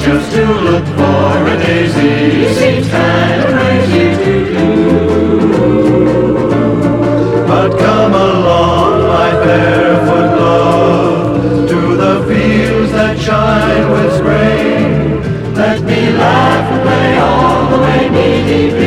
just to look for a daisy seems kind of crazy to do. But come along, my barefoot love, to the fields that shine with spring. Let me laugh and play all the way knee deep